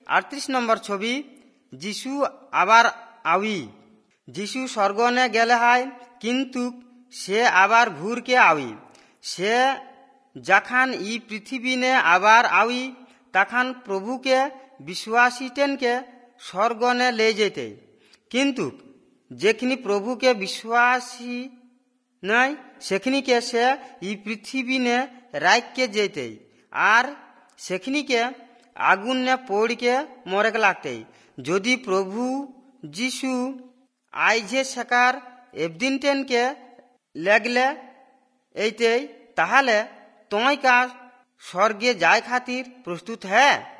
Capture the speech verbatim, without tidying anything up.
अड़तीस नंबर छवि যিশু আবার আউি। যিশু স্বর্গনে গেলে হয়, কিন্তু সে আবার ঘুরকে আউি। সে যখন ই পৃথিবীনে আবার আউি তখন প্রভুকে বিশ্বাসীটেনকে স্বর্গনে লে যেতে। কিন্তু যেখানে প্রভুকে বিশ্বাসী নাই সেখানিকে সে ই পৃথিবীনে রাখকে যেতে আর সেখানিকে আগুনে পড়কে মরেকে লাগতে। যদি প্রভু যিশু আইজে শেখার একদিন টেনকে লেগলে এইতেই, তাহলে তোমায় কাজ স্বর্গে যায় খাতির প্রস্তুত হ্যাঁ।